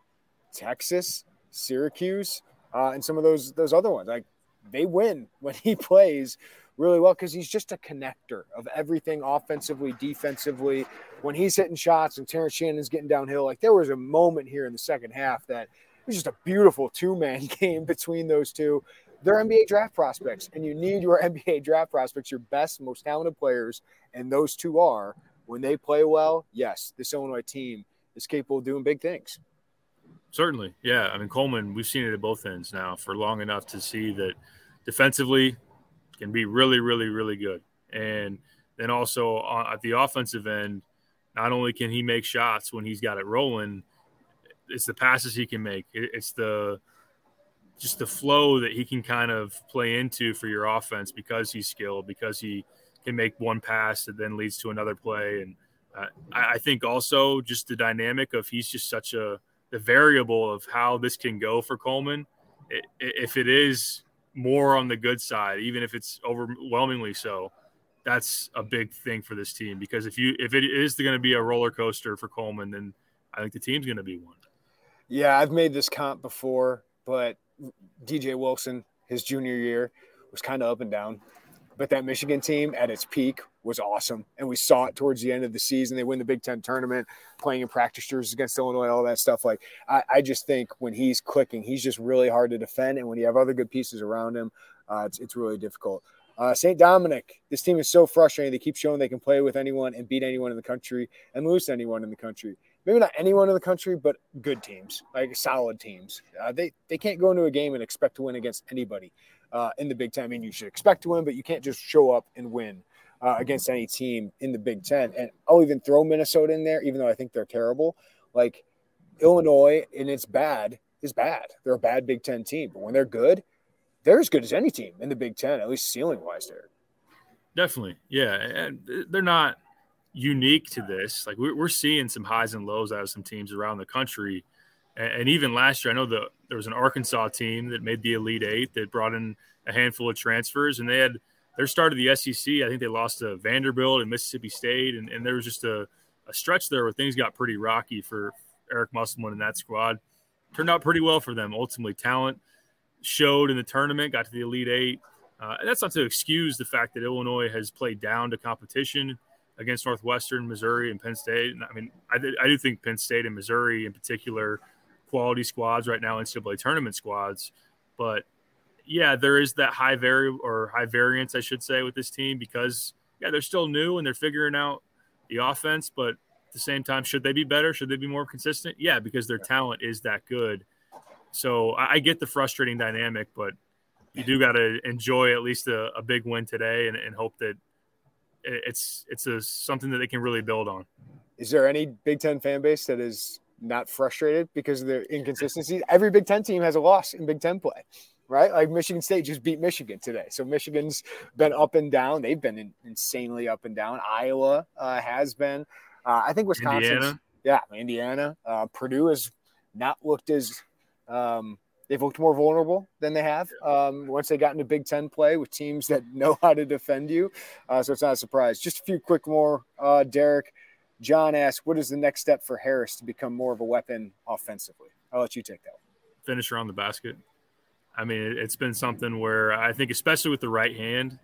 Texas, Syracuse, uh, and some of those those other ones. Like, they win when he plays really well, because he's just a connector of everything offensively, defensively. When he's hitting shots and Terrence Shannon's getting downhill, like there was a moment here in the second half that it was just a beautiful two-man game between those two. They're N B A draft prospects, and you need your N B A draft prospects, your best, most talented players, and those two are. When they play well, yes, this Illinois team is capable of doing big things. Certainly, yeah. I mean, Coleman, we've seen it at both ends now for long enough to see that defensively can be really, really, really good. And then also on, at the offensive end, not only can he make shots when he's got it rolling, it's the passes he can make. It, it's the just the flow that he can kind of play into for your offense, because he's skilled, because he can make one pass that then leads to another play. And uh, I, I think also just the dynamic of he's just such a the variable of how this can go for Coleman. It, if it is more on the good side, even if it's overwhelmingly so, that's a big thing for this team, because if you if it is going to be a roller coaster for Coleman, then I think the team's going to be one. Yeah, I've made this comp before, but D J Wilson, his junior year, was kind of up and down. But that Michigan team at its peak was awesome, and we saw it towards the end of the season. They win the Big Ten tournament, playing in practice jerseys against Illinois, all that stuff. Like, I, I just think when he's clicking, he's just really hard to defend, and when you have other good pieces around him, uh, it's it's really difficult. Uh, Saint Dominic, this team is so frustrating. They keep showing they can play with anyone and beat anyone in the country and lose to anyone in the country. Maybe not anyone in the country, but good teams, like solid teams. Uh, they they can't go into a game and expect to win against anybody. uh, in the Big Ten. I mean, you should expect to win, but you can't just show up and win uh, against any team in the Big Ten. And I'll even throw Minnesota in there, even though I think they're terrible. Like Illinois, and it's bad, is bad. They're a bad Big Ten team, but when they're good, they're as good as any team in the Big Ten, at least ceiling-wise there. Definitely, yeah. And they're not unique to this. Like we're seeing some highs and lows out of some teams around the country. And even last year, I know the, there was an Arkansas team that made the Elite Eight that brought in a handful of transfers, and they had their start of the S E C. I think they lost to Vanderbilt and Mississippi State, and, and there was just a, a stretch there where things got pretty rocky for Eric Musselman and that squad. Turned out pretty well for them. Ultimately, talent showed in the tournament, got to the Elite Eight. Uh, and that's not to excuse the fact that Illinois has played down to competition against Northwestern, Missouri, and Penn State. And I mean, I, I do think Penn State and Missouri in particular – quality squads right now, N C double A tournament squads. But yeah, there is that high vari- or high variance, I should say, with this team because yeah, they're still new and they're figuring out the offense. But at the same time, should they be better? Should they be more consistent? Yeah, because their talent is that good. So I, I get the frustrating dynamic, but you do got to enjoy at least a, a big win today and, and hope that it's it's a, something that they can really build on. Is there any Big Ten fan base that is not frustrated because of the inconsistencies? Every Big Ten team has a loss in Big Ten play, right? Like Michigan State just beat Michigan today. So Michigan's been up and down. They've been in, insanely up and down. Iowa uh, has been. Uh, I think Wisconsin. Indiana. Yeah, Indiana. Uh, Purdue has not looked as um, – they've looked more vulnerable than they have um, once they got into Big Ten play with teams that know how to defend you. Uh, so it's not a surprise. Just a few quick more, uh, Derek. John asks, what is the next step for Harris to become more of a weapon offensively? I'll let you take that one. Finish around the basket. I mean, it's been something where I think, especially with the right hand,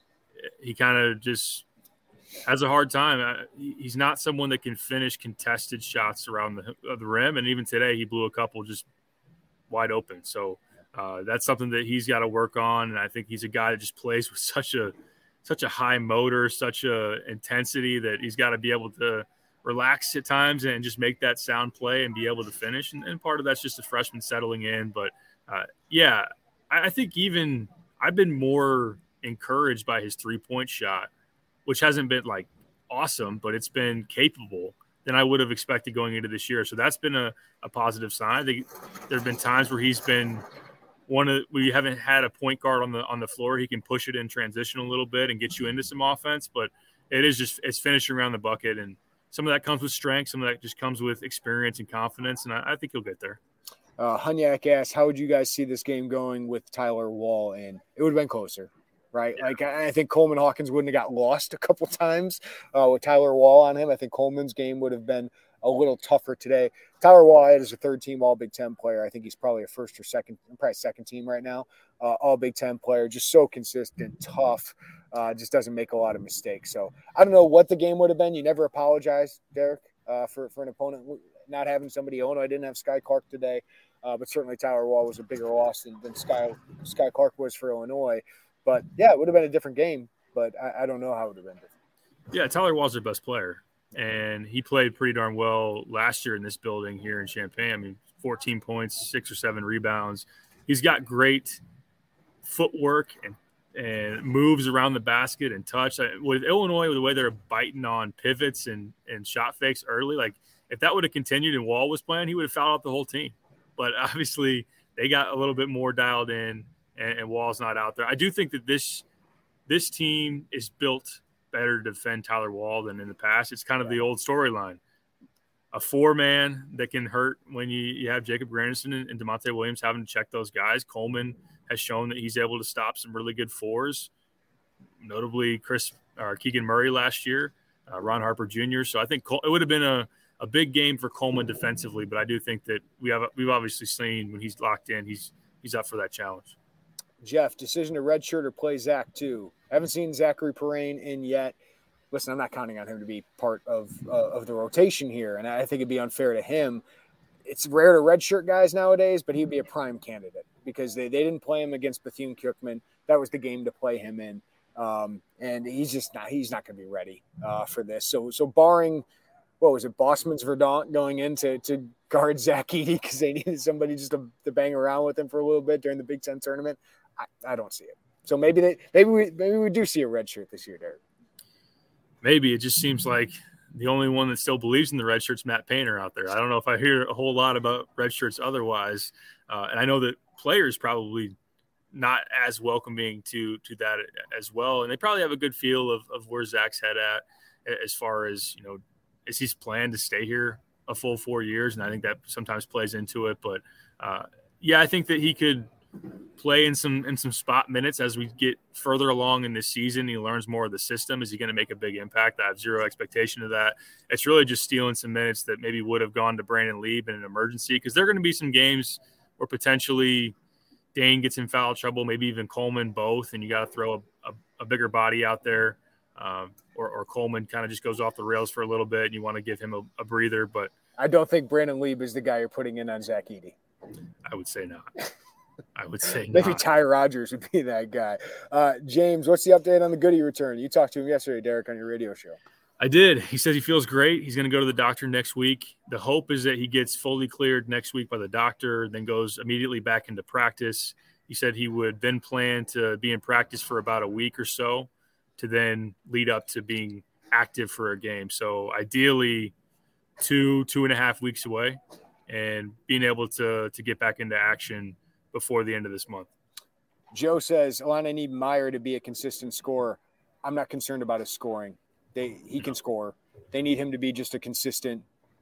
he kind of just has a hard time. He's not someone that can finish contested shots around the, the rim. And even today, he blew a couple just wide open. So uh, that's something that he's got to work on. And I think he's a guy that just plays with such a – such a high motor, such a intensity that he's got to be able to relax at times and just make that sound play and be able to finish. And, and part of that's just a freshman settling in. But, uh, yeah, I, I think even I've been more encouraged by his three-point shot, which hasn't been, like, awesome, but it's been capable than I would have expected going into this year. So that's been a, a positive sign. I think there have been times where he's been – One of we haven't had a point guard on the on the floor. He can push it in transition a little bit and get you into some offense, but it is just it's finishing around the bucket, and some of that comes with strength, some of that just comes with experience and confidence, and I, I think he'll get there. Uh, Hunyak asks, how would you guys see this game going with Tyler Wall in? It would have been closer, right? Yeah. Like I, I think Coleman Hawkins wouldn't have got lost a couple times uh, with Tyler Wall on him. I think Coleman's game would have been a little tougher today. Tyler Wall is a third-team All-Big Ten player. I think he's probably a first or second, probably second team right now. Uh, All-Big Ten player, just so consistent, tough, uh, just doesn't make a lot of mistakes. So I don't know what the game would have been. You never apologize, Derek, uh, for, for an opponent not having somebody. Illinois didn't have Sky Clark today, uh, but certainly Tyler Wall was a bigger loss than, than Sky, Sky Clark was for Illinois. But, yeah, it would have been a different game, but I, I don't know how it would have been different. Yeah, Tyler Wall's their best player. And he played pretty darn well last year in this building here in Champaign. I mean, fourteen points, six or seven rebounds. He's got great footwork and, and moves around the basket and touch. With Illinois, with the way they're biting on pivots and, and shot fakes early, like if that would have continued and Wall was playing, he would have fouled out the whole team. But obviously they got a little bit more dialed in, and, and Wall's not out there. I do think that this this team is built – better to defend Tyler Wall than in the past. It's kind of the old storyline. A four-man that can hurt when you, you have Jacob Granderson and, and DeMonte Williams having to check those guys. Coleman has shown that he's able to stop some really good fours, notably Chris or Keegan Murray last year, uh, Ron Harper Junior So I think Col- it would have been a, a big game for Coleman defensively, but I do think that we have we've obviously seen when he's locked in, he's he's up for that challenge. Jeff, decision to redshirt or play Zach too. Haven't seen Zachary Perrine in yet. Listen, I'm not counting on him to be part of uh, of the rotation here, and I think it'd be unfair to him. It's rare to redshirt guys nowadays, but he'd be a prime candidate because they, they didn't play him against Bethune-Cookman. That was the game to play him in, um, and he's just not he's not going to be ready uh, for this. So so barring what was it, Bosman's Verdant going in to, to guard Zach Edey because they needed somebody just to, to bang around with him for a little bit during the Big Ten tournament. I, I don't see it. So maybe they maybe we maybe we do see a red shirt this year, Derek. Maybe. It just seems like the only one that still believes in the red shirt's Matt Painter out there. I don't know if I hear a whole lot about red shirts otherwise. Uh, and I know that players probably not as welcoming to to that as well. And they probably have a good feel of, of where Zach's head at as far as, you know, is he's planned to stay here a full four years. And I think that sometimes plays into it. But, uh, yeah, I think that he could play in some in some spot minutes as we get further along in this season. He learns more of the system. Is he going to make a big impact? I have zero expectation of that. It's really just stealing some minutes that maybe would have gone to Brandon Lieb in an emergency, because there are going to be some games where potentially Dane gets in foul trouble, maybe even Coleman, both, and you got to throw a, a, a bigger body out there, um, or, or Coleman kind of just goes off the rails for a little bit and you want to give him a, a breather. But I don't think Brandon Lieb is the guy you're putting in on Zach Edey. I would say not. I would say maybe not. Ty Rodgers would be that guy. Uh, James, what's the update on the Goody return? You talked to him yesterday, Derek, on your radio show. I did. He says he feels great. He's going to go to the doctor next week. The hope is that he gets fully cleared next week by the doctor, then goes immediately back into practice. He said he would then plan to be in practice for about a week or so to then lead up to being active for a game. So ideally two, two and a half weeks away and being able to to get back into action before the end of this month. Joe says, Illini need Meyer to be a consistent scorer. I'm not concerned about his scoring. They He can score. They need him to be just a consistent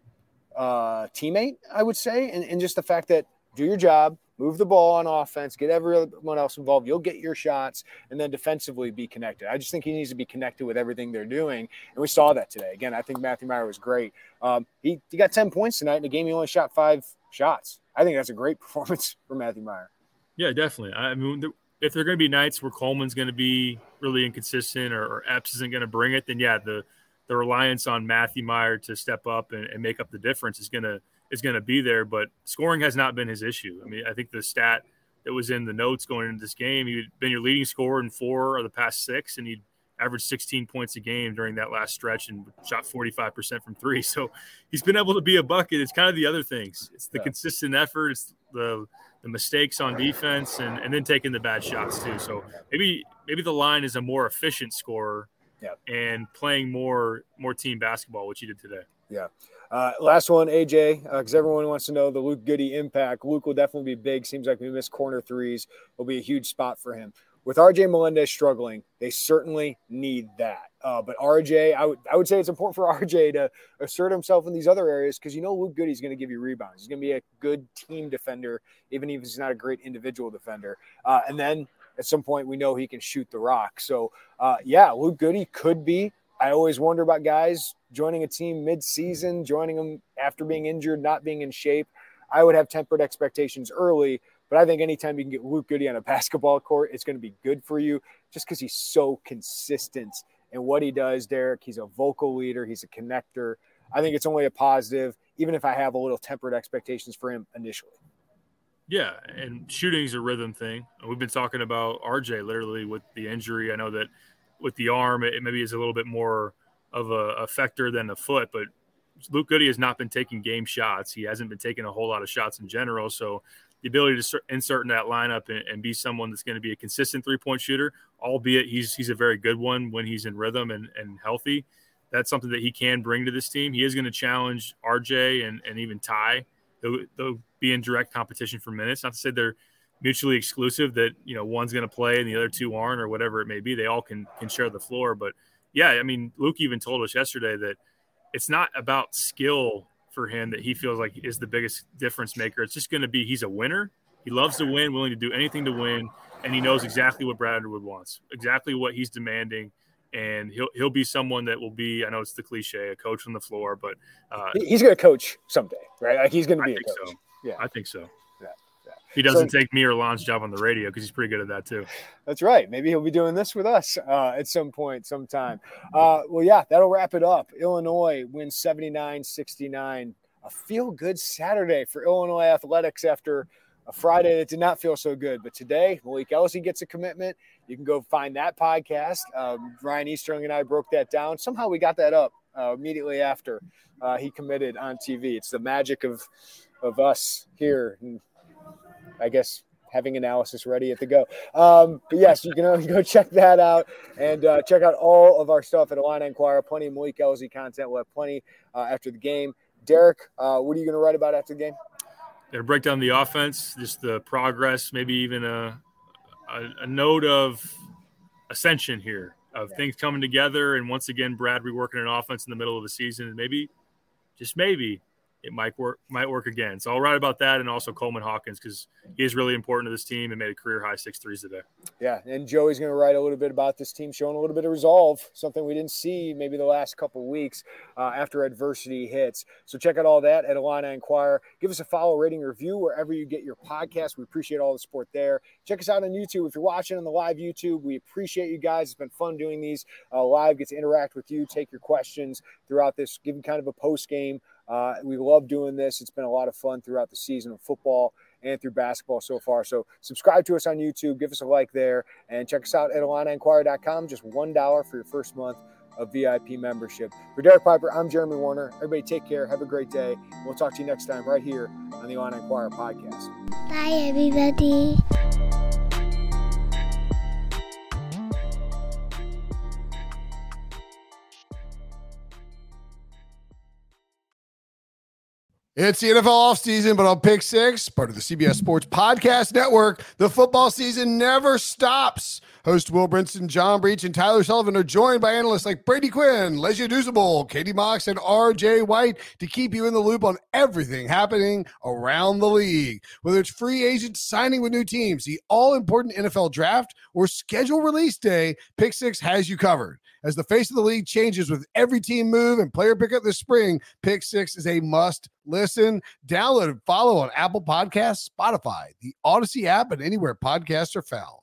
uh, teammate, I would say. And, and just the fact that do your job, move the ball on offense, get everyone else involved. You'll get your shots, and then defensively be connected. I just think he needs to be connected with everything they're doing, and we saw that today. Again, I think Matthew Meyer was great. Um, he, he got ten points tonight. In a game he only shot five shots. I think that's a great performance for Matthew Meyer. Yeah, definitely. I mean, if there are going to be nights where Coleman's going to be really inconsistent or, or Epps isn't going to bring it, then yeah, the the reliance on Matthew Meyer to step up and, and make up the difference is going to is going to be there. But scoring has not been his issue. I mean, I think the stat that was in the notes going into this game, he'd been your leading scorer in four of the past six, and he'd averaged sixteen points a game during that last stretch and shot forty-five percent from three. So he's been able to be a bucket. It's kind of the other things. It's the yeah. consistent effort. It's the the mistakes on defense and, and then taking the bad shots too. So maybe maybe the line is a more efficient scorer yeah. and playing more more team basketball, which he did today. Yeah. Uh, last one, A J, because uh, everyone wants to know the Luke Goody impact. Luke will definitely be big. Seems like we missed corner threes. Will be a huge spot for him. With R J Melendez struggling, they certainly need that. Uh, but R J, I would I would say it's important for R J to assert himself in these other areas because you know Luke Goody's going to give you rebounds. He's going to be a good team defender, even if he's not a great individual defender. Uh, and then at some point, we know he can shoot the rock. So, uh, yeah, Luke Goody could be. I always wonder about guys joining a team mid-season, joining them after being injured, not being in shape. I would have tempered expectations early. But I think anytime you can get Luke Goody on a basketball court, it's going to be good for you just because he's so consistent in what he does, Derek. He's a vocal leader. He's a connector. I think it's only a positive, even if I have a little tempered expectations for him initially. Yeah, and shooting's a rhythm thing. We've been talking about R J literally with the injury. I know that with the arm, it maybe is a little bit more of a, a factor than the foot, but Luke Goody has not been taking game shots. He hasn't been taking a whole lot of shots in general, so the ability to insert in that lineup and, and be someone that's going to be a consistent three-point shooter, albeit he's he's a very good one when he's in rhythm and, and healthy. That's something that he can bring to this team. He is going to challenge R J and, and even Ty. They'll, they'll be in direct competition for minutes. Not to say they're mutually exclusive, that you know one's going to play and the other two aren't or whatever it may be. They all can can share the floor. But, yeah, I mean, Luke even told us yesterday that it's not about skill for him that he feels like is the biggest difference maker. It's just going to be he's a winner. He loves to win, willing to do anything to win, and he knows exactly what Brad Underwood wants, exactly what he's demanding, and he'll he'll be someone that will be, I know it's the cliche, a coach on the floor, but uh, he's going to coach someday, right? Like he's going to be I a coach. So. Yeah, I think so. Yeah, yeah. He doesn't so, take me or Lon's job on the radio because he's pretty good at that too. That's right. Maybe he'll be doing this with us uh, at some point, sometime. Uh, well, yeah, that'll wrap it up. Illinois wins seventy-nine sixty-nine. A feel-good Saturday for Illinois athletics after a Friday that did not feel so good. But today, Malik Ellison gets a commitment. You can go find that podcast. Um, Ryan Easterling and I broke that down. Somehow we got that up uh, immediately after uh, he committed on T V. It's the magic of of us here. And I guess having analysis ready at the go. Um, but yes, you can go check that out and uh, check out all of our stuff at Illini Inquirer. Plenty of Malik Elzy content. We'll have plenty uh, after the game. Derek, uh, what are you going to write about after the game? Going to break down the offense, just the progress, maybe even a, a, a note of ascension here, of yeah. things coming together. And once again, Brad reworking an offense in the middle of the season. And maybe, just maybe, it might work might work again. So I'll write about that, and also Coleman Hawkins, because he is really important to this team and made a career-high six threes today. Yeah, and Joey's going to write a little bit about this team showing a little bit of resolve, something we didn't see maybe the last couple of weeks uh, after adversity hits. So check out all that at Illini Inquirer. Give us a follow, rating, review wherever you get your podcast. We appreciate all the support there. Check us out on YouTube. If you're watching on the live YouTube, we appreciate you guys. It's been fun doing these uh, live, get to interact with you, take your questions throughout this, give you kind of a post-game. Uh, we love doing this. It's been a lot of fun throughout the season of football and through basketball so far. So subscribe to us on YouTube, give us a like there, and check us out at Illini Inquirer dot com. Just one dollar for your first month of V I P membership. For Derek Piper, I'm Jeremy Warner. Everybody take care. Have a great day. We'll talk to you next time right here on the Illini Inquirer podcast. Bye, everybody. It's the N F L offseason, but on Pick Six, part of the C B S Sports Podcast Network, the football season never stops. Host Will Brinson, John Breach, and Tyler Sullivan are joined by analysts like Brady Quinn, Lesia Douzable, Katie Mox, and R J White to keep you in the loop on everything happening around the league. Whether it's free agents signing with new teams, the all-important N F L draft, or schedule release day, Pick Six has you covered. As the face of the league changes with every team move and player pickup this spring, Pick Six is a must listen. Download and follow on Apple Podcasts, Spotify, the Odyssey app, and anywhere podcasts are found.